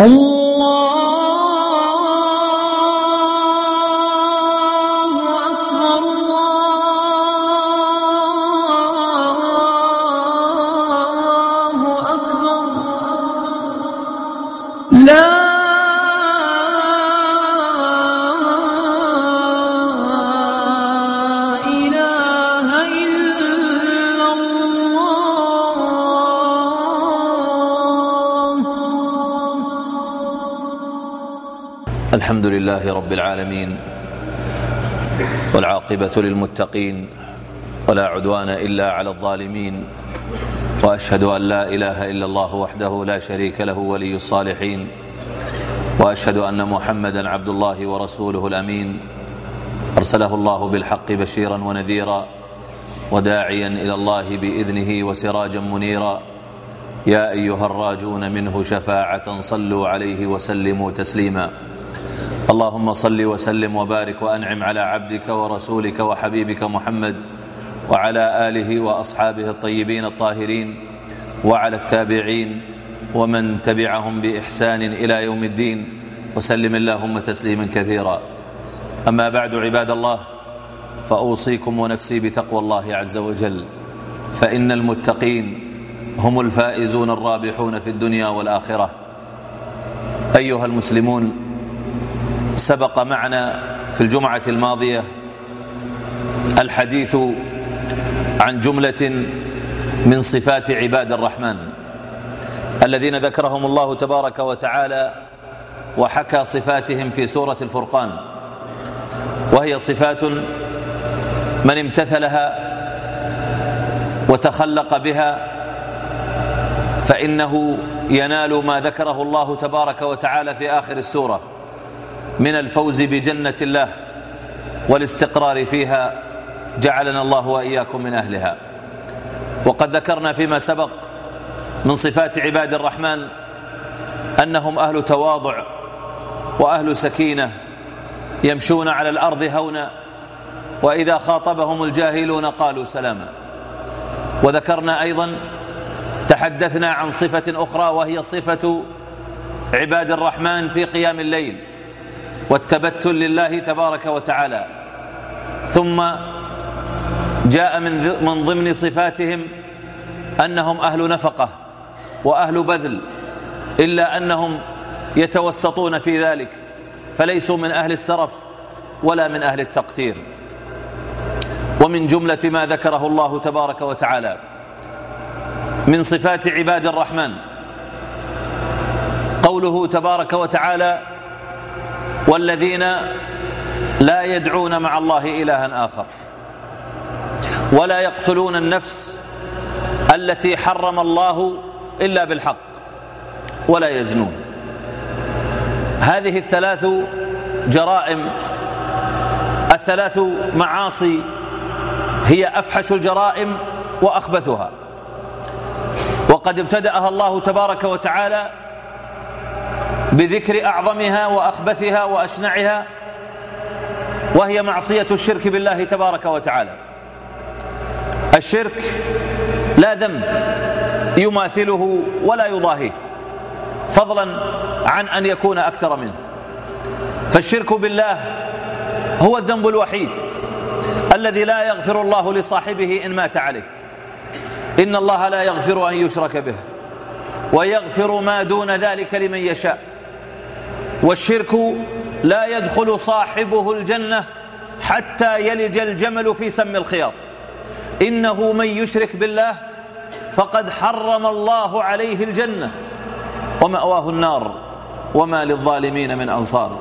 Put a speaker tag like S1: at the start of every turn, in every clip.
S1: الله أكبر الله أكبر لا إله إلا الله.
S2: الحمد لله رب العالمين، والعاقبة للمتقين، ولا عدوان إلا على الظالمين، وأشهد أن لا إله إلا الله وحده لا شريك له ولي الصالحين، وأشهد أن محمدا عبد الله ورسوله الأمين، أرسله الله بالحق بشيرا ونذيرا وداعيا إلى الله بإذنه وسراجا منيرا. يا أيها الراجون منه شفاعة صلوا عليه وسلموا تسليما. اللهم صل وسلم وبارك وأنعم على عبدك ورسولك وحبيبك محمد وعلى آله وأصحابه الطيبين الطاهرين، وعلى التابعين ومن تبعهم بإحسان إلى يوم الدين، وسلم اللهم تسليما كثيرا. أما بعد، عباد الله، فأوصيكم ونفسي بتقوى الله عز وجل، فإن المتقين هم الفائزون الرابحون في الدنيا والآخرة. أيها المسلمون، سبق معنا في الجمعة الماضية الحديث عن جملة من صفات عباد الرحمن الذين ذكرهم الله تبارك وتعالى وحكى صفاتهم في سورة الفرقان، وهي صفات من امتثلها وتخلق بها فإنه ينال ما ذكره الله تبارك وتعالى في آخر السورة من الفوز بجنة الله والاستقرار فيها، جعلنا الله وإياكم من أهلها. وقد ذكرنا فيما سبق من صفات عباد الرحمن أنهم أهل تواضع وأهل سكينة، يمشون على الأرض هونا، وإذا خاطبهم الجاهلون قالوا سلاما. وذكرنا أيضا، تحدثنا عن صفة أخرى وهي صفة عباد الرحمن في قيام الليل والتبتل لله تبارك وتعالى. ثم جاء من ضمن صفاتهم أنهم أهل نفقة وأهل بذل، إلا أنهم يتوسطون في ذلك، فليسوا من أهل السرف ولا من أهل التقتير. ومن جملة ما ذكره الله تبارك وتعالى من صفات عباد الرحمن قوله تبارك وتعالى: والذين لا يدعون مع الله إلها آخر ولا يقتلون النفس التي حرم الله إلا بالحق ولا يزنون. هذه الثلاث جرائم، الثلاث معاصي، هي أفحش الجرائم وأخبثها، وقد ابتدأها الله تبارك وتعالى بذكر أعظمها وأخبثها وأشنعها، وهي معصية الشرك بالله تبارك وتعالى. الشرك لا ذنب يماثله ولا يضاهيه، فضلا عن أن يكون أكثر منه. فالشرك بالله هو الذنب الوحيد الذي لا يغفر الله لصاحبه إن مات عليه. إن الله لا يغفر أن يشرك به ويغفر ما دون ذلك لمن يشاء. والشرك لا يدخل صاحبه الجنة حتى يلج الجمل في سم الخياط. إنه من يشرك بالله فقد حرم الله عليه الجنة ومأواه النار وما للظالمين من أنصار.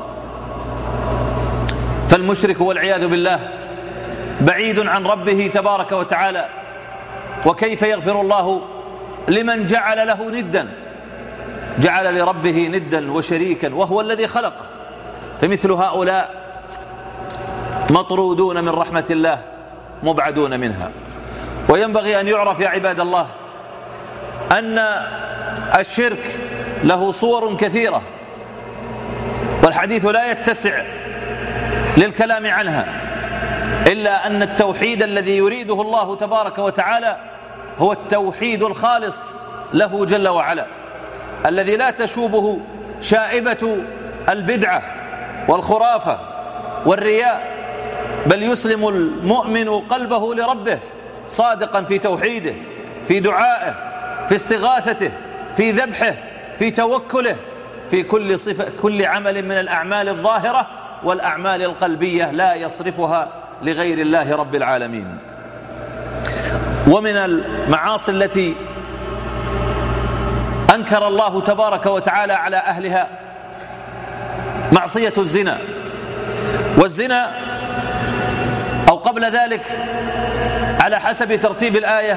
S2: فالمشرك والعياذ بالله بعيد عن ربه تبارك وتعالى. وكيف يغفر الله لمن جعل له ندا، جعل لربه ندا وشريكا وهو الذي خلقه؟ فمثل هؤلاء مطرودون من رحمة الله، مبعدون منها. وينبغي أن يعرف يا عباد الله أن الشرك له صور كثيرة، والحديث لا يتسع للكلام عنها، إلا أن التوحيد الذي يريده الله تبارك وتعالى هو التوحيد الخالص له جل وعلا، الذي لا تشوبه شائبة البدعة والخرافة والرياء، بل يسلم المؤمن قلبه لربه صادقا في توحيده، في دعائه، في استغاثته، في ذبحه، في توكله، في كل عمل من الأعمال الظاهرة والأعمال القلبية لا يصرفها لغير الله رب العالمين. ومن المعاصي التي أنكر الله تبارك وتعالى على أهلها معصية الزنا. والزنا، أو قبل ذلك على حسب ترتيب الآية،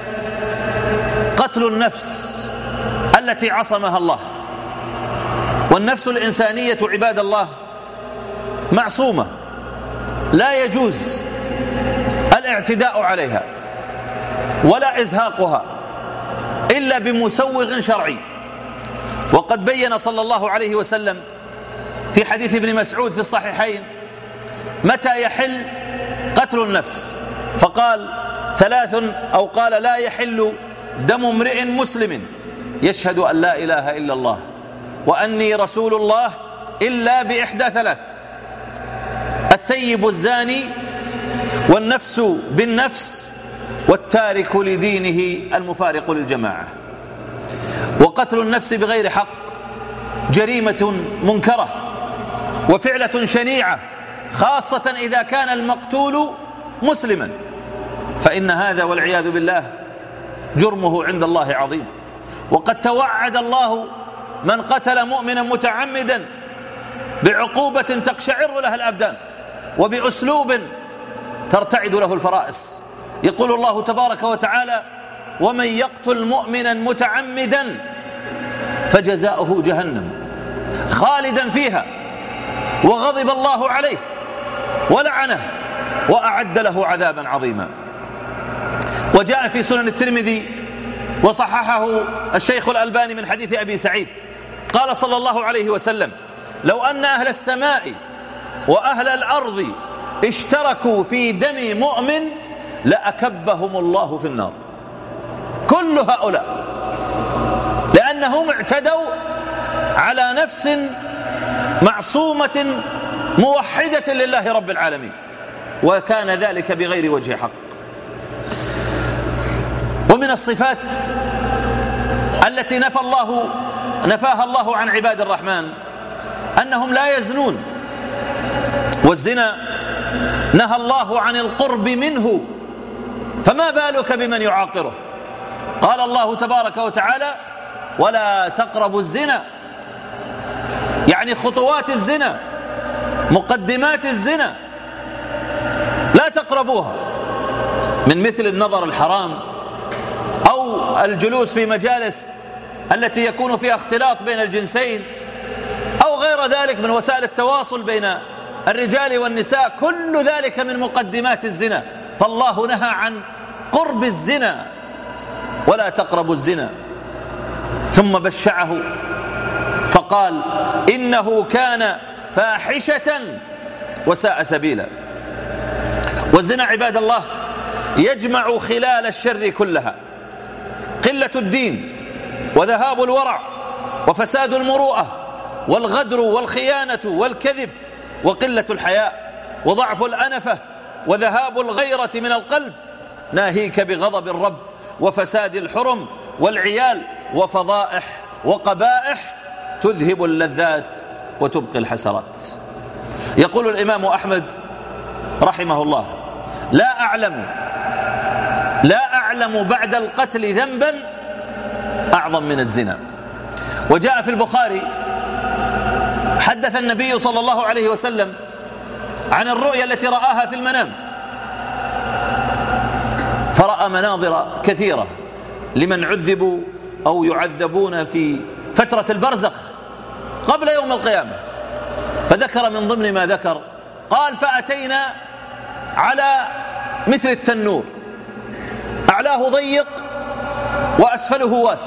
S2: قتل النفس التي عصمها الله. والنفس الإنسانية عباد الله معصومة، لا يجوز الاعتداء عليها ولا إزهاقها إلا بمسوغ شرعي. وقد بين صلى الله عليه وسلم في حديث ابن مسعود في الصحيحين متى يحل قتل النفس، فقال 3، أو قال لا يحل دم امرئ مسلم يشهد أن لا إله إلا الله وأني رسول الله إلا بإحدى 3: الثيب الزاني، والنفس بالنفس، والتارك لدينه المفارق للجماعة. وقتل النفس بغير حق جريمة منكرة وفعلة شنيعة، خاصة إذا كان المقتول مسلما، فإن هذا والعياذ بالله جرمه عند الله عظيم. وقد توعد الله من قتل مؤمنا متعمدا بعقوبة تقشعر لها الأبدان وبأسلوب ترتعد له الفرائس. يقول الله تبارك وتعالى: ومن يقتل مؤمنا متعمدا فجزاؤه جهنم خالدا فيها وغضب الله عليه ولعنه وأعد له عذابا عظيما. وجاء في سنن الترمذي وصححه الشيخ الألباني من حديث أبي سعيد قال صلى الله عليه وسلم: لو أن أهل السماء وأهل الأرض اشتركوا في دم مؤمن لأكبهم الله في النار، كل هؤلاء، لأنهم اعتدوا على نفس معصومة موحدة لله رب العالمين، وكان ذلك بغير وجه حق. ومن الصفات التي نفاها الله عن عباد الرحمن أنهم لا يزنون، والزنا نهى الله عن القرب منه، فما بالك بمن يعاقره؟ قال الله تبارك وتعالى: ولا تقربوا الزنا، يعني خطوات الزنا، مقدمات الزنا لا تقربوها، من مثل النظر الحرام أو الجلوس في مجالس التي يكون فيها اختلاط بين الجنسين أو غير ذلك من وسائل التواصل بين الرجال والنساء، كل ذلك من مقدمات الزنا. فالله نهى عن قرب الزنا، ولا تقربوا الزنا، ثم بشعه فقال: إنه كان فاحشة وساء سبيلا. والزنا عباد الله يجمع خلال الشر كلها: قلة الدين، وذهاب الورع، وفساد المروءة، والغدر والخيانة والكذب، وقلة الحياء، وضعف الأنفة، وذهاب الغيرة من القلب، ناهيك بغضب الرب، وفساد الحرم، والعيال، وفضائح وقبائح تذهب اللذات وتبقي الحسرات. يقول الإمام أحمد رحمه الله: لا أعلم بعد القتل ذنبا أعظم من الزنا. وجاء في البخاري حدث النبي صلى الله عليه وسلم عن الرؤيا التي رآها في المنام، فرأى مناظر كثيرة لمن عذبوا أو يعذبون في فترة البرزخ قبل يوم القيامة، فذكر من ضمن ما ذكر قال: فأتينا على مثل التنور، أعلاه ضيق وأسفله واسع،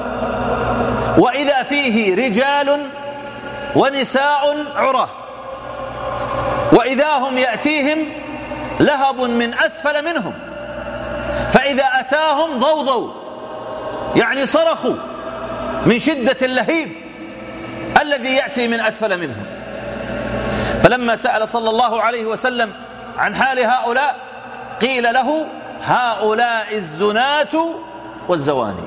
S2: وإذا فيه رجال ونساء عراه، وإذا هم يأتيهم لهب من أسفل منهم، فإذا أتاهم ضوضوا، يعني صرخوا من شدة اللهيب الذي يأتي من أسفل منهم. فلما سأل صلى الله عليه وسلم عن حال هؤلاء قيل له: هؤلاء الزناة والزواني.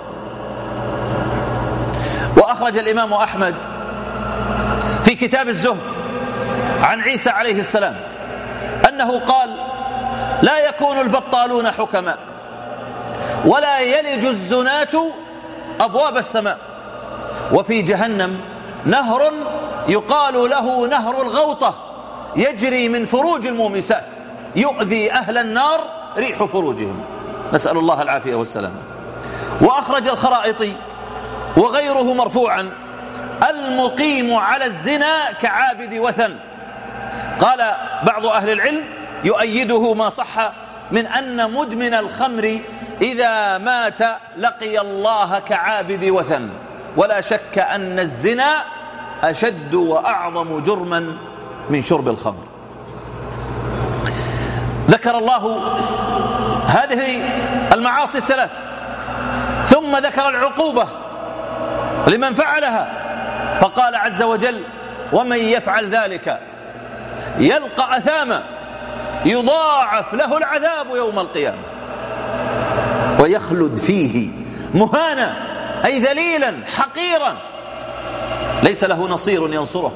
S2: وأخرج الإمام أحمد في كتاب الزهد عن عيسى عليه السلام أنه قال: لا يكون البطالون حكماء، ولا يلج الزناة أبواب السماء، وفي جهنم نهر يقال له نهر الغوطة يجري من فروج المومسات يؤذي أهل النار ريح فروجهم، نسأل الله العافية والسلام. وأخرج الخرائطي وغيره مرفوعا: المقيم على الزنا كعابد وثن. قال بعض أهل العلم يؤيده ما صح من أن مدمن الخمر إذا مات لقي الله كعابد وثن، ولا شك أن الزنا أشد وأعظم جرما من شرب الخمر. ذكر الله هذه المعاصي الثلاث، ثم ذكر العقوبة لمن فعلها، فقال عز وجل: ومن يفعل ذلك يلقى أثاما يضاعف له العذاب يوم القيامة ويخلد فيه مهانا، أي ذليلا حقيرا، ليس له نصير ينصره،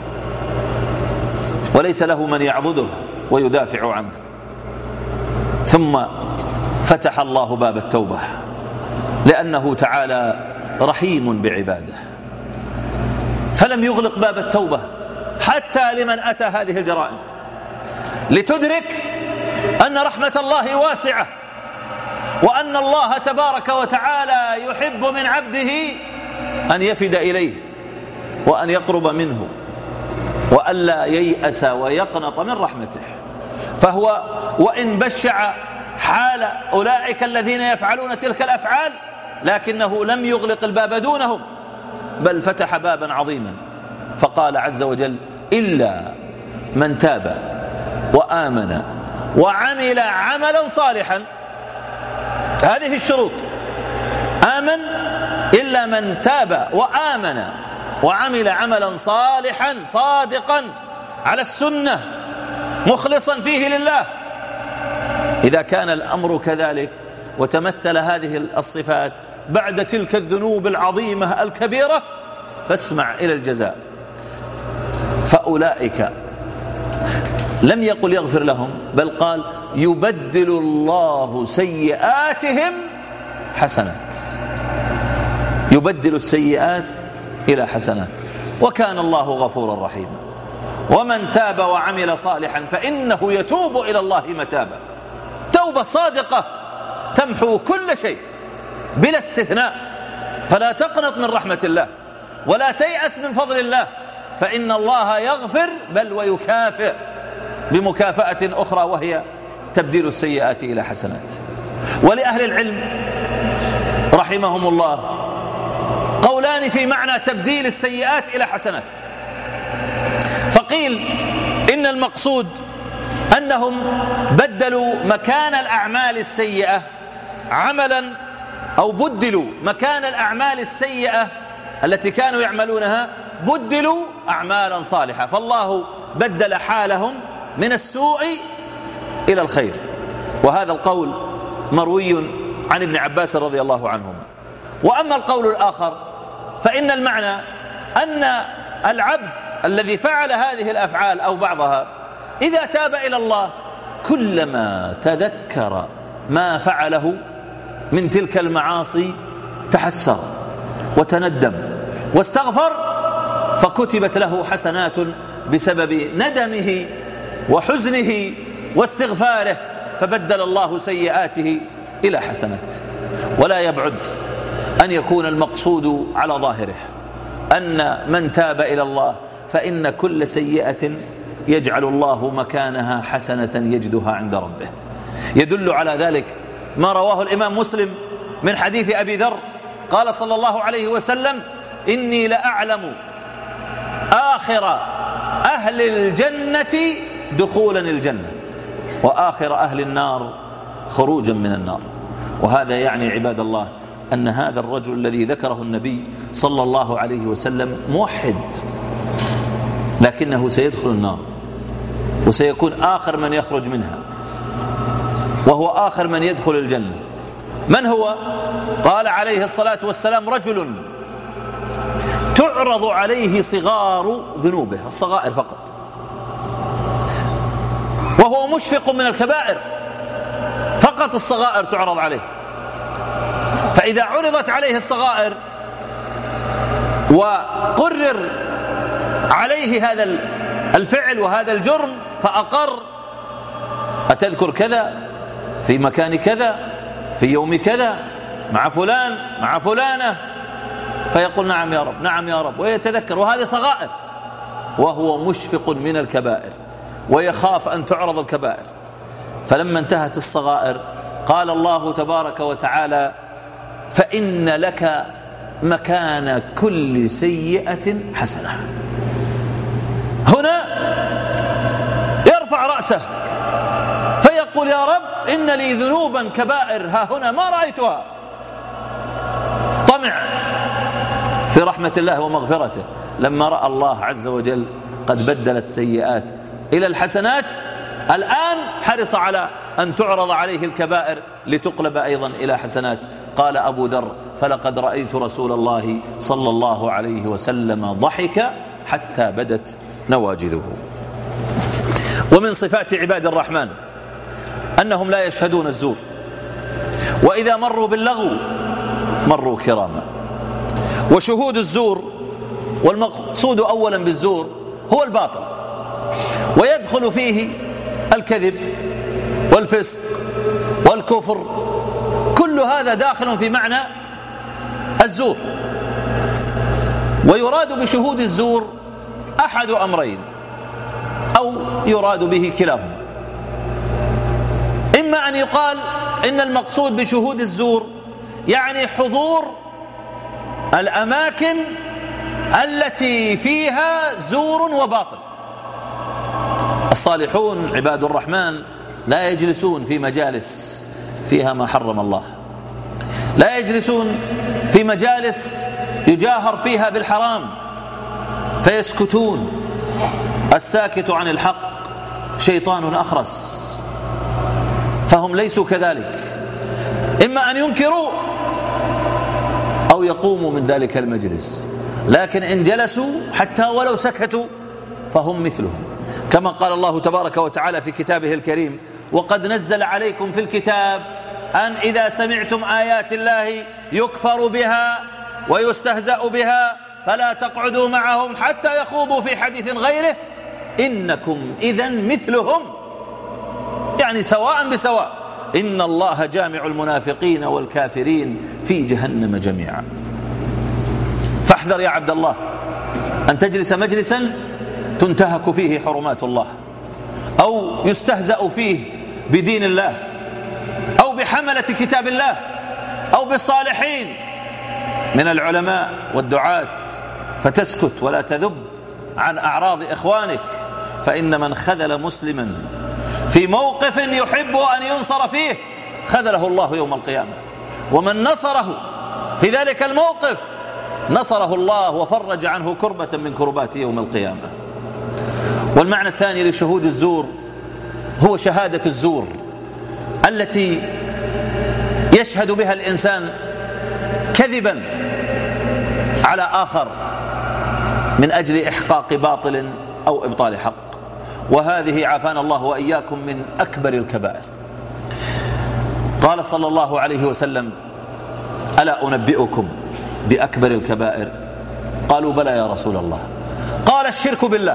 S2: وليس له من يعضده ويدافع عنه. ثم فتح الله باب التوبة، لأنه تعالى رحيم بعباده، فلم يغلق باب التوبة حتى لمن أتى هذه الجرائم، لتدرك أن رحمة الله واسعة، وأن الله تبارك وتعالى يحب من عبده أن يفد إليه وأن يقرب منه وأن لا ييأس ويقنط من رحمته. فهو وإن بشع حال أولئك الذين يفعلون تلك الأفعال، لكنه لم يغلق الباب دونهم، بل فتح بابا عظيما، فقال عز وجل: إلا من تاب وآمن وعمل عملا صالحا. هذه الشروط: آمن، إلا من تاب وآمن وعمل عملا صالحا صادقا على السنة مخلصا فيه لله. إذا كان الأمر كذلك وتمثل هذه الصفات بعد تلك الذنوب العظيمة الكبيرة، فاسمع إلى الجزاء. فأولئك لم يقل يغفر لهم، بل قال: يبدل الله سيئاتهم حسنات، يبدل السيئات إلى حسنات، وكان الله غفورا رحيما. ومن تاب وعمل صالحا فإنه يتوب إلى الله متابا، توبة صادقة تمحو كل شيء بلا استثناء. فلا تقنط من رحمة الله ولا تيأس من فضل الله، فإن الله يغفر بل ويكافئ بمكافأة أخرى، وهي تبديل السيئات إلى حسنات. ولأهل العلم رحمهم الله قولان في معنى تبديل السيئات إلى حسنات. فقيل إن المقصود أنهم بدلوا مكان الأعمال السيئة عملا، أو بدلوا مكان الأعمال السيئة التي كانوا يعملونها بدلوا أعمالا صالحة، فالله بدل حالهم من السوء إلى الخير. وهذا القول مروي عن ابن عباس رضي الله عنهما. وأما القول الآخر فإن المعنى أن العبد الذي فعل هذه الأفعال أو بعضها إذا تاب إلى الله كلما تذكر ما فعله من تلك المعاصي تحسر وتندم واستغفر، فكتبت له حسنات بسبب ندمه وحزنه واستغفاره، فبدل الله سيئاته إلى حسنات. ولا يبعد أن يكون المقصود على ظاهره أن من تاب إلى الله فإن كل سيئة يجعل الله مكانها حسنة يجدها عند ربه. يدل على ذلك ما رواه الإمام مسلم من حديث أبي ذر قال صلى الله عليه وسلم: إني لأعلم آخر أهل الجنة دخولا الجنة وآخر أهل النار خروجا من النار. وهذا يعني عباد الله أن هذا الرجل الذي ذكره النبي صلى الله عليه وسلم موحد، لكنه سيدخل النار وسيكون آخر من يخرج منها، وهو آخر من يدخل الجنة. من هو؟ قال عليه الصلاة والسلام: رجل تعرض عليه صغار ذنوبه، الصغائر فقط، وهو مشفق من الكبائر، فقط الصغائر تعرض عليه. فإذا عرضت عليه الصغائر وقرر عليه هذا الفعل وهذا الجرم فأقر: أتذكر كذا في مكان كذا في يوم كذا مع فلان مع فلانة؟ فيقول: نعم يا رب، نعم يا رب، ويتذكر، وهذه صغائر، وهو مشفق من الكبائر ويخاف أن تعرض الكبائر. فلما انتهت الصغائر قال الله تبارك وتعالى: فإن لك مكان كل سيئة حسنة. هنا يرفع رأسه فيقول: يا رب، إن لي ذنوبا كبائر ها هنا ما رأيتها. طمع في رحمة الله ومغفرته لما رأى الله عز وجل قد بدل السيئات إلى الحسنات، الآن حرص على أن تعرض عليه الكبائر لتقلب أيضا إلى حسنات. قال أبو ذر: فلقد رأيت رسول الله صلى الله عليه وسلم ضحك حتى بدت نواجذه. ومن صفات عباد الرحمن أنهم لا يشهدون الزور، وإذا مروا باللغو مروا كراما. وشهود الزور، والمقصود أولا بالزور هو الباطل، ويدخل فيه الكذب والفسق والكفر، كل هذا داخل في معنى الزور. ويراد بشهود الزور أحد أمرين، أو يراد به كلاهما. إما أن يقال إن المقصود بشهود الزور يعني حضور الأماكن التي فيها زور وباطل. الصالحون عباد الرحمن لا يجلسون في مجالس فيها ما حرم الله، لا يجلسون في مجالس يجاهر فيها بالحرام فيسكتون. الساكت عن الحق شيطان أخرس، فهم ليسوا كذلك. إما أن ينكروا أو يقوموا من ذلك المجلس، لكن إن جلسوا حتى ولو سكتوا فهم مثلهم، كما قال الله تبارك وتعالى في كتابه الكريم: وقد نزل عليكم في الكتاب أن إذا سمعتم آيات الله يكفر بها ويستهزأ بها فلا تقعدوا معهم حتى يخوضوا في حديث غيره إنكم إذن مثلهم، يعني سواء بسواء. إن الله جامع المنافقين والكافرين في جهنم جميعا. فاحذر يا عبد الله أن تجلس مجلسا تنتهك فيه حرمات الله، أو يستهزأ فيه بدين الله، أو بحملة كتاب الله، أو بالصالحين من العلماء والدعاة، فتسكت ولا تذب عن أعراض إخوانك. فإن من خذل مسلما في موقف يحب أن ينصر فيه خذله الله يوم القيامة، ومن نصره في ذلك الموقف نصره الله وفرج عنه كربة من كربات يوم القيامة. والمعنى الثاني لشهود الزور هو شهادة الزور التي يشهد بها الإنسان كذبا على آخر من أجل إحقاق باطل أو إبطال حق، وهذه عافانا الله وإياكم من أكبر الكبائر. قال صلى الله عليه وسلم: ألا أنبئكم بأكبر الكبائر؟ قالوا: بلى يا رسول الله. قال: الشرك بالله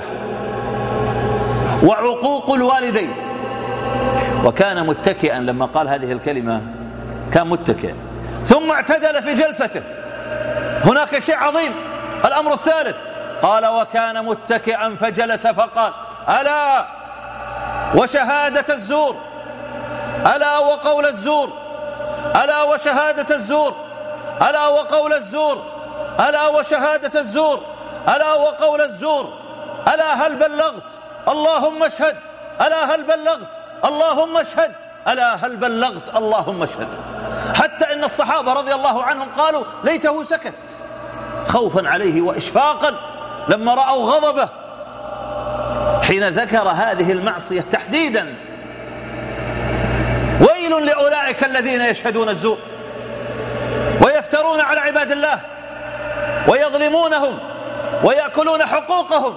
S2: وعقوق الوالدين. وكان متكئا لما قال هذه الكلمة، كان متكئا ثم اعتدل في جلسته. هناك شيء عظيم. الأمر الثالث قال: وكان متكئا فجلس فقال: ألا وشهادة الزور، ألا وقول الزور، ألا وشهادة الزور، ألا وقول الزور، ألا وشهادة الزور، ألا وقول الزور، ألا هل بلغت؟ اللهم اشهد. ألا هل بلغت؟ اللهم اشهد. ألا هل بلغت؟ اللهم اشهد. حتى حتى إن الصحابة رضي الله عنهم قالوا ليته سكت خوفا عليه وإشفاقا لما رأوا غضبه حين ذكر هذه المعصية تحديدا. ويل لأولئك الذين يشهدون الزور ويفترون على عباد الله ويظلمونهم ويأكلون حقوقهم.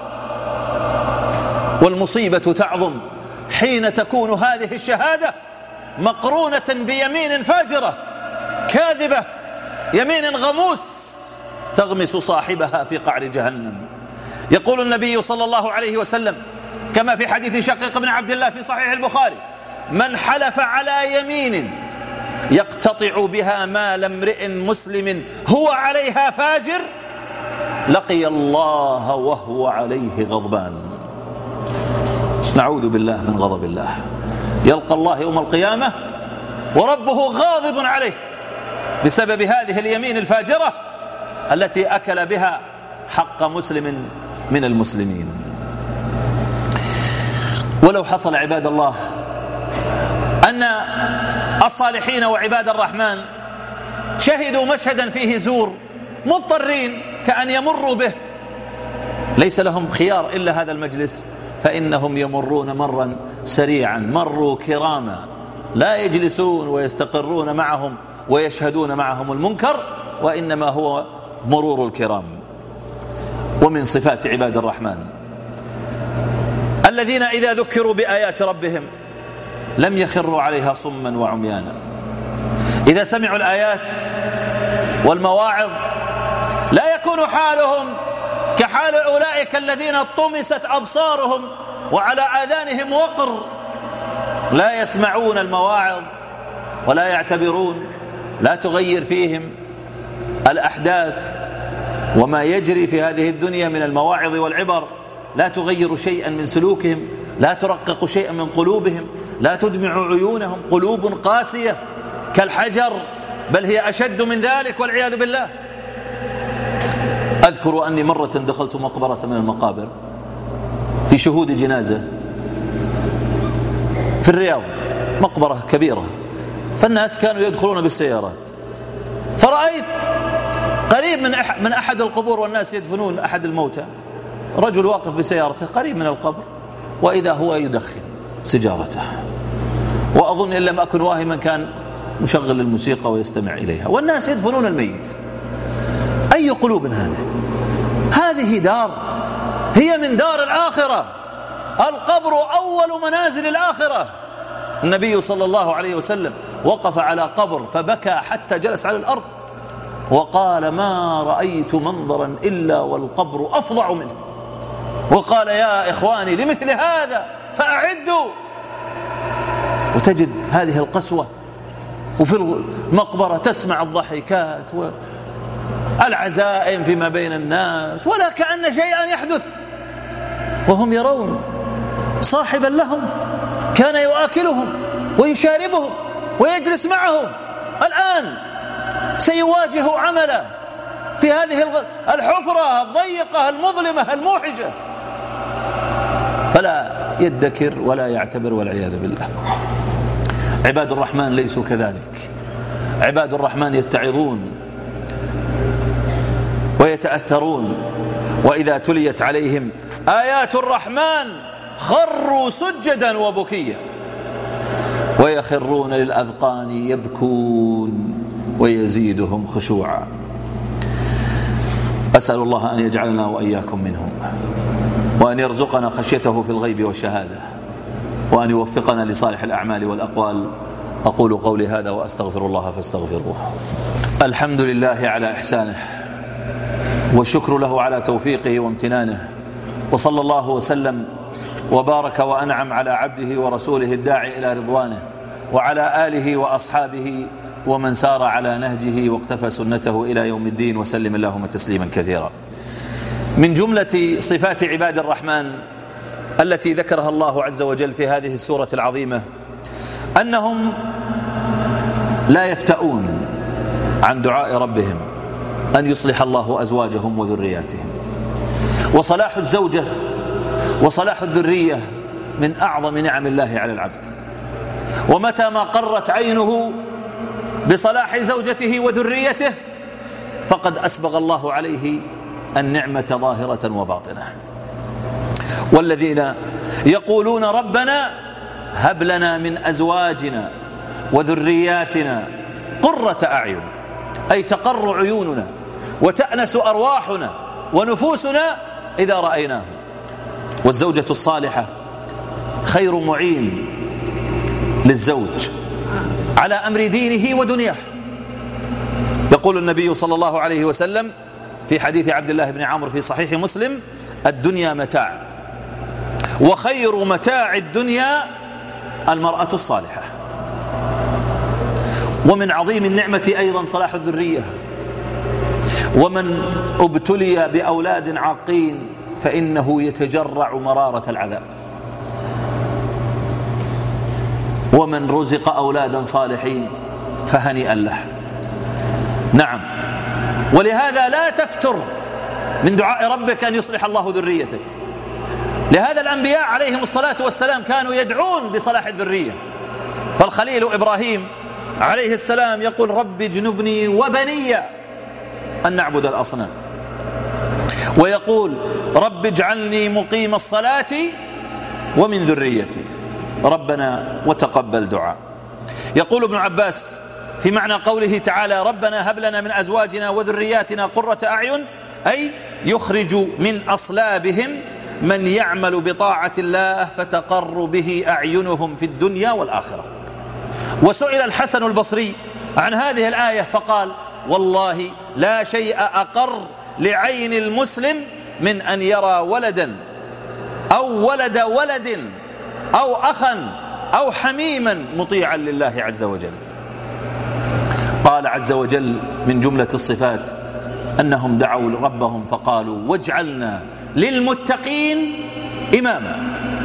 S2: والمصيبة تعظم حين تكون هذه الشهادة مقرونة بيمين فاجرة كاذبة، يمين غموس تغمس صاحبها في قعر جهنم. يقول النبي صلى الله عليه وسلم كما في حديث شقيق بن عبد الله في صحيح البخاري: من حلف على يمين يقتطع بها مال امرئ مسلم هو عليها فاجر لقي الله وهو عليه غضبان. نعوذ بالله من غضب الله. يلقى الله يوم القيامة وربه غاضب عليه بسبب هذه اليمين الفاجرة التي أكل بها حق مسلم من المسلمين. ولو حصل عباد الله أن الصالحين وعباد الرحمن شهدوا مشهدا فيه زور مضطرين كأن يمروا به، ليس لهم خيار إلا هذا المجلس، فإنهم يمرون مرا سريعا، مروا كراما، لا يجلسون ويستقرون معهم ويشهدون معهم المنكر، وإنما هو مرور الكرام. ومن صفات عباد الرحمن الذين إذا ذكروا بآيات ربهم لم يخروا عليها صما وعميانا. إذا سمعوا الآيات والمواعظ لا يكون حالهم كحال أولئك الذين طمست أبصارهم وعلى آذانهم وقر، لا يسمعون المواعظ ولا يعتبرون، لا تغير فيهم الأحداث وما يجري في هذه الدنيا من المواعظ والعبر، لا تغير شيئا من سلوكهم، لا ترقق شيئا من قلوبهم، لا تدمع عيونهم، قلوب قاسية كالحجر، بل هي أشد من ذلك والعياذ بالله. أذكر أني مرة دخلت مقبرة من المقابر في شهود جنازة في الرياض، مقبرة كبيرة، فالناس كانوا يدخلون بالسيارات، فرأيت قريب من أحد القبور والناس يدفنون أحد الموتى رجل واقف بسيارته قريب من القبر، وإذا هو يدخن سيجارته، وأظن إن لم أكن واهما كان مشغل الموسيقى ويستمع إليها، والناس يدفنون الميت. أي قلوب هذه دار هي من دار الآخرة، القبر أول منازل الآخرة. النبي صلى الله عليه وسلم وقف على قبر فبكى حتى جلس على الأرض وقال: ما رأيت منظرا إلا والقبر أفظع منه، وقال: يا إخواني لمثل هذا فأعدوا. وتجد هذه القسوة، وفي المقبرة تسمع الضحكات والعزائم فيما بين الناس ولا كأن شيئا يحدث، وهم يرون صاحبا لهم كان يؤكلهم ويشاربهم ويجلس معهم، الآن سيواجه عمله في هذه الحفرة الضيقة المظلمة الموحشة، فلا يدكر ولا يعتبر والعياذ بالله. عباد الرحمن ليسوا كذلك، عباد الرحمن يتعظون ويتأثرون، وإذا تليت عليهم آيات الرحمن خروا سجدا وبكيا ويخرون للأذقان يبكون ويزيدهم خشوعا. أسأل الله أن يجعلنا وإياكم منهم، وأن يرزقنا خشيته في الغيب والشهادة، وأن يوفقنا لصالح الأعمال والأقوال. أقول قولي هذا وأستغفر الله فاستغفروه. الحمد لله على إحسانه، والشكر له على توفيقه وامتنانه، وصلى الله وسلم وبارك وأنعم على عبده ورسوله الداعي إلى رضوانه، وعلى آله وأصحابه ومن سار على نهجه واقتفى سنته إلى يوم الدين، وسلم اللهم تسليما كثيرا. من جملة صفات عباد الرحمن التي ذكرها الله عز وجل في هذه السورة العظيمة أنهم لا يفتؤون عن دعاء ربهم أن يصلح الله أزواجهم وذرياتهم. وصلاح الزوجة وصلاح الذرية من أعظم نعم الله على العبد، ومتى ما قرت عينه بصلاح زوجته وذريته فقد أسبغ الله عليه النعمة ظاهرة وباطنة. والذين يقولون ربنا هب لنا من أزواجنا وذرياتنا قرة أعين، أي تقر عيوننا وتأنس أرواحنا ونفوسنا إذا رأيناه. والزوجة الصالحة خير معين للزوج على أمر دينه ودنياه. يقول النبي صلى الله عليه وسلم في حديث عبد الله بن عمرو في صحيح مسلم: الدنيا متاع، وخير متاع الدنيا المرأة الصالحة. ومن عظيم النعمة أيضا صلاح الذرية. ومن ابتلي بأولاد عاقين فإنه يتجرع مرارة العذاب، ومن رزق أولادا صالحين فهنيئا له. نعم، ولهذا لا تفتر من دعاء ربك أن يصلح الله ذريتك. لهذا الأنبياء عليهم الصلاة والسلام كانوا يدعون بصلاح الذرية. فالخليل إبراهيم عليه السلام يقول: رب اجنبني وبني أن نعبد الأصنام. ويقول: رب اجعلني مقيم الصلاة ومن ذريتي ربنا وتقبل دعاء. يقول ابن عباس في معنى قوله تعالى: ربنا هب لنا من أزواجنا وذرياتنا قرة أعين، أي يخرج من أصلابهم من يعمل بطاعة الله فتقر به أعينهم في الدنيا والآخرة. وسئل الحسن البصري عن هذه الآية فقال: والله لا شيء أقر لعين المسلم من أن يرى ولدا أو ولد ولد أو أخا أو حميما مطيعا لله عز وجل. قال عز وجل من جملة الصفات أنهم دعوا ربهم فقالوا: واجعلنا للمتقين إماما.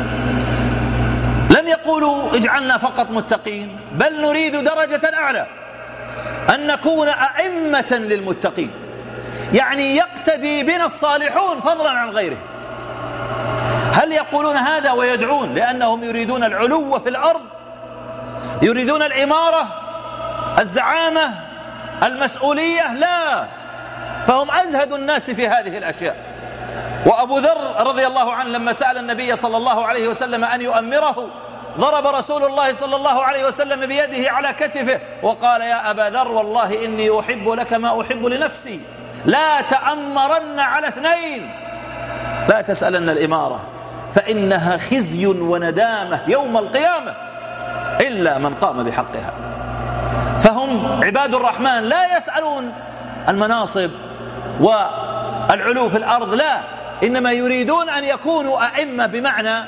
S2: لم يقولوا اجعلنا فقط متقين، بل نريد درجة أعلى، أن نكون أئمة للمتقين، يعني يقتدي بنا الصالحون فضلا عن غيره. هل يقولون هذا ويدعون لأنهم يريدون العلو في الأرض، يريدون الإمارة، الزعامة، المسؤولية؟ لا، فهم أزهد الناس في هذه الأشياء. وأبو ذر رضي الله عنه لما سأل النبي صلى الله عليه وسلم أن يؤمره ضرب رسول الله صلى الله عليه وسلم بيده على كتفه وقال: يا أبا ذر والله إني أحب لك ما أحب لنفسي، لا تأمرن على اثنين، لا تسألن الإمارة فإنها خزي وندامة يوم القيامة إلا من قام بحقها. فهم عباد الرحمن لا يسألون المناصب والعلو في الأرض، لا، إنما يريدون أن يكونوا أئمة، بمعنى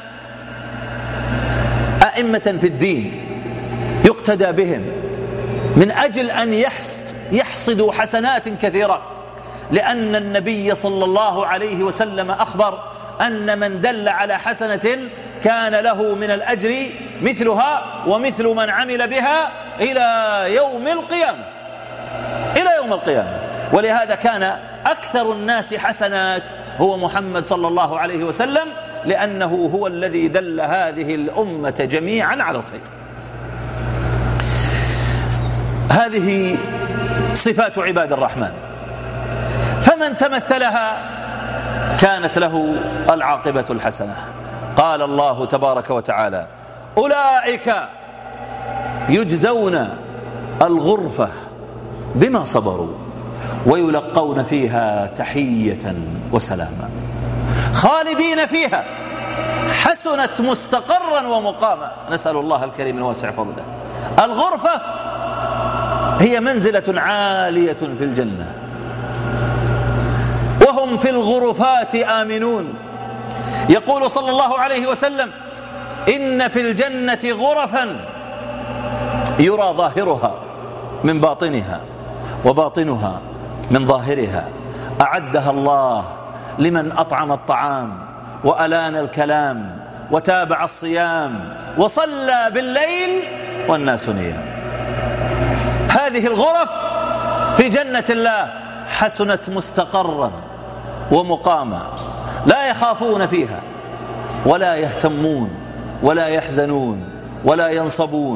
S2: أئمة في الدين يقتدى بهم من أجل أن يحصدوا حسنات كثيرات. لأن النبي صلى الله عليه وسلم أخبر أن من دل على حسنة كان له من الأجر مثلها ومثل من عمل بها إلى يوم القيامة، إلى يوم القيامة. ولهذا كان أكثر الناس حسنات هو محمد صلى الله عليه وسلم، لأنه هو الذي دل هذه الأمة جميعا على الخير. هذه صفات عباد الرحمن، فمن تمثلها كانت له العاقبة الحسنة. قال الله تبارك وتعالى: أولئك يجزون الغرفة بما صبروا ويلقون فيها تحية وسلاما خالدين فيها حسنت مستقرا ومقاما. نسأل الله الكريم الواسع فضله. الغرفة هي منزلة عالية في الجنة، وهم في الغرفات آمنون. يقول صلى الله عليه وسلم: إن في الجنة غرفا يرى ظاهرها من باطنها وباطنها من ظاهرها، أعدها الله لمن أطعم الطعام وألان الكلام وتابع الصيام وصلى بالليل والناس نيام. هذه الغرف في جنة الله حسنت مستقرا ومقاما، لا يخافون فيها ولا يهتمون ولا يحزنون ولا ينصبون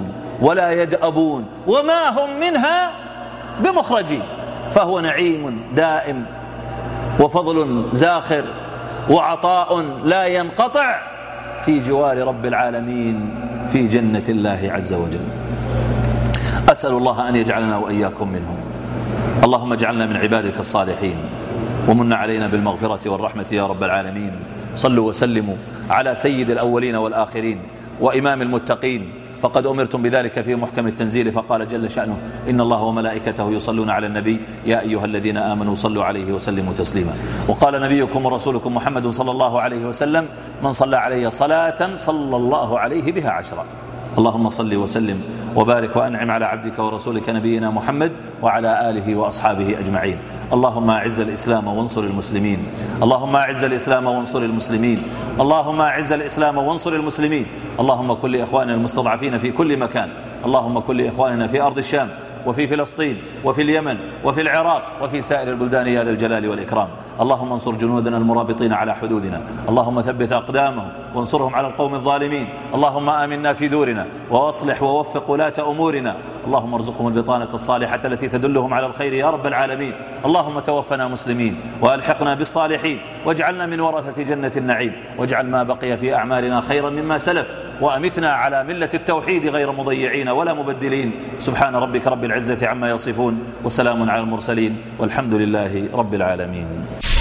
S2: ولا يدأبون وما هم منها بمخرجين. فهو نعيم دائم وفضل زاخر وعطاء لا ينقطع في جوار رب العالمين في جنة الله عز وجل. أسأل الله أن يجعلنا وإياكم منهم. اللهم اجعلنا من عبادك الصالحين ومن علينا بالمغفرة والرحمة يا رب العالمين. صلوا وسلموا على سيد الأولين والآخرين وإمام المتقين، فقد أمرتم بذلك في محكم التنزيل، فقال جل شأنه: إن الله وملائكته يصلون على النبي يا أيها الذين آمنوا صلوا عليه وسلموا تسليما. وقال نبيكم ورسولكم محمد صلى الله عليه وسلم: من صلى علي صلاة صلى الله عليه بها 10. اللهم صل وسلم وبارك وأنعم على عبدك ورسولك نبينا محمد وعلى آله وأصحابه أجمعين. اللهم أعز الإسلام وانصر المسلمين. اللهم أعز الإسلام وانصر المسلمين. اللهم أعز الإسلام وانصر المسلمين. اللهم كن لإخواننا المستضعفين في كل مكان. اللهم كن لإخواننا في أرض الشام وفي فلسطين وفي اليمن وفي العراق وفي سائر البلدان يا ذا الجلال والإكرام. اللهم انصر جنودنا المرابطين على حدودنا. اللهم ثبت أقدامهم وانصرهم على القوم الظالمين. اللهم آمنا في دورنا وأصلح ووفق ولاة أمورنا. اللهم ارزقهم البطانة الصالحة التي تدلهم على الخير يا رب العالمين. اللهم توفنا مسلمين وألحقنا بالصالحين واجعلنا من ورثة جنة النعيم، واجعل ما بقي في أعمالنا خيرا مما سلف، وأمتنا على ملة التوحيد غير مضيعين ولا مبدلين. سبحان ربك رب العزة عما يصفون، وسلام على المرسلين، والحمد لله رب العالمين.